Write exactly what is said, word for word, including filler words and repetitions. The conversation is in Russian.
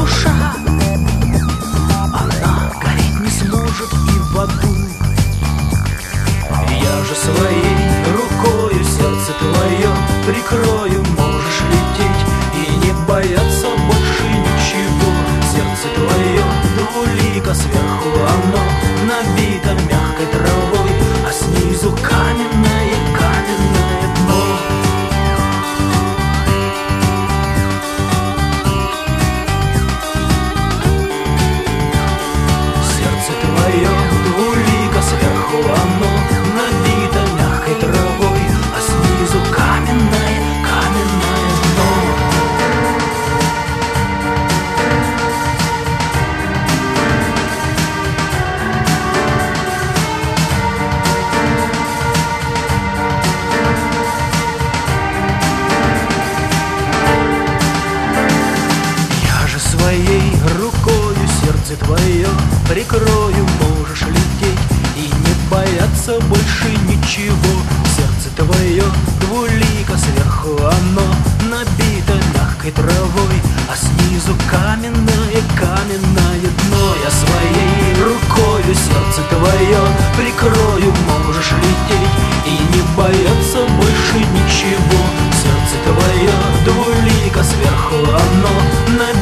душа, она гореть не сможет и в аду. Я же своей рукою сердце твое прикрою, можешь лететь и не бояться больше ничего. Сердце твое двулико, сверху оно набито мягкой травой, а снизу каменное, каменное дно. Сердце твое двулико, сверху оно набито мягкой травой, а снизу каменное, каменное дно. Я же своей рукою сердце твое прикрою, можешь лететь и не бояться больше ничего. Сердце твое двулико, сверху оно набито мягкой травой, а снизу каменное, каменное дно. Я своей рукою сердце твое прикрою, можешь лететь и не бояться больше ничего. Сердце твое двулико, сверху оно набито